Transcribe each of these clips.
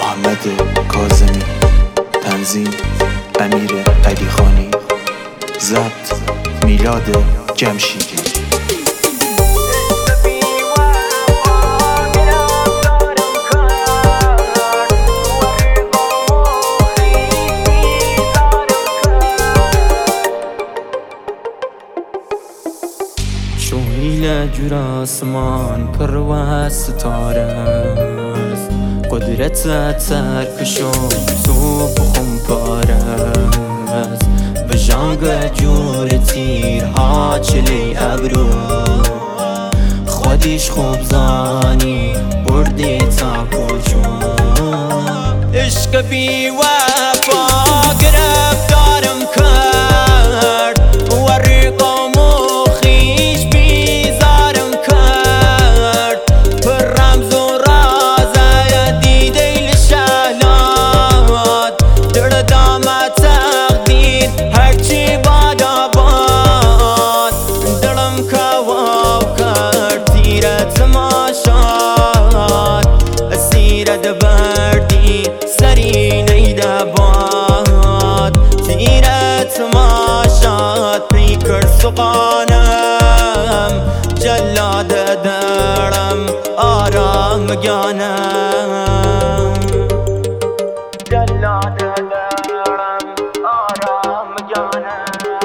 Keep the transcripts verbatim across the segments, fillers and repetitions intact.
محمد کاظمی، تنظیم امیر علی خانی، ضبط میلاد جمشیدی. شویل جور آسمان پر و ستاره است، قدرت سرکشم تو بخم پاره است. به جانگ جور تیرها چلی ابرو، خودیش خوب زانی بردی تا کجا. عشق بی وفا گرفتارم کرد، ورقم و خویش بیزارم کرد. پر رمز و راز دیده لشهلات، در دامت تقدیر هرچی بادا باد. دلم کواو کرد تیرت ماشاد، اسیرت بردی سری نیده باد. تیرت ماشاد پیکر سقانم، جلاد درم آرام گانم. جلاد درم آرام گانم.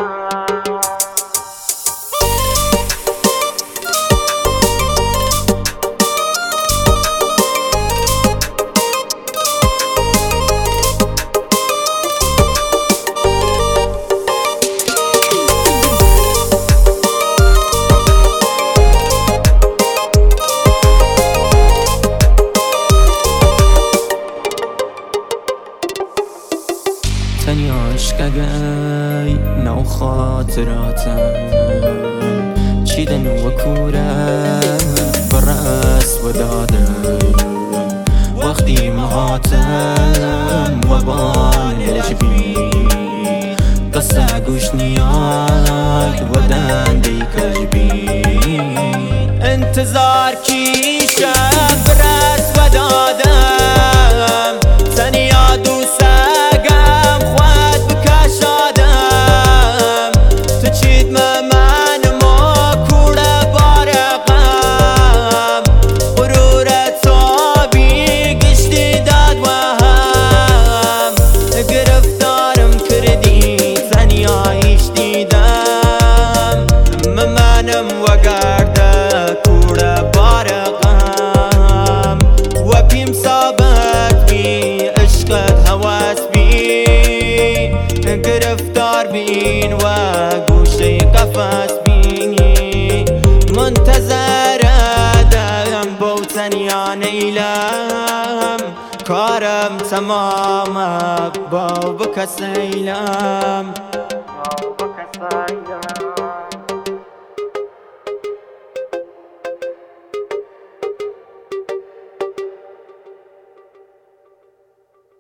تنی عشقگی نو خاطراتم، چیدن و کورم برس و دادم. وقتی مهاتم و بان لجبی، قصه گوش نیای و دندی کجبی. انتظار کی شب برس و دادم، تنی دوست وگرده کوڑه بارقم. و پیم ثابت بی عشقت هواس بی، گرفتار بین و گوشه قفص بینی. منتظر دم بوتنیا نیلم، کارم تمام با بکسیلم.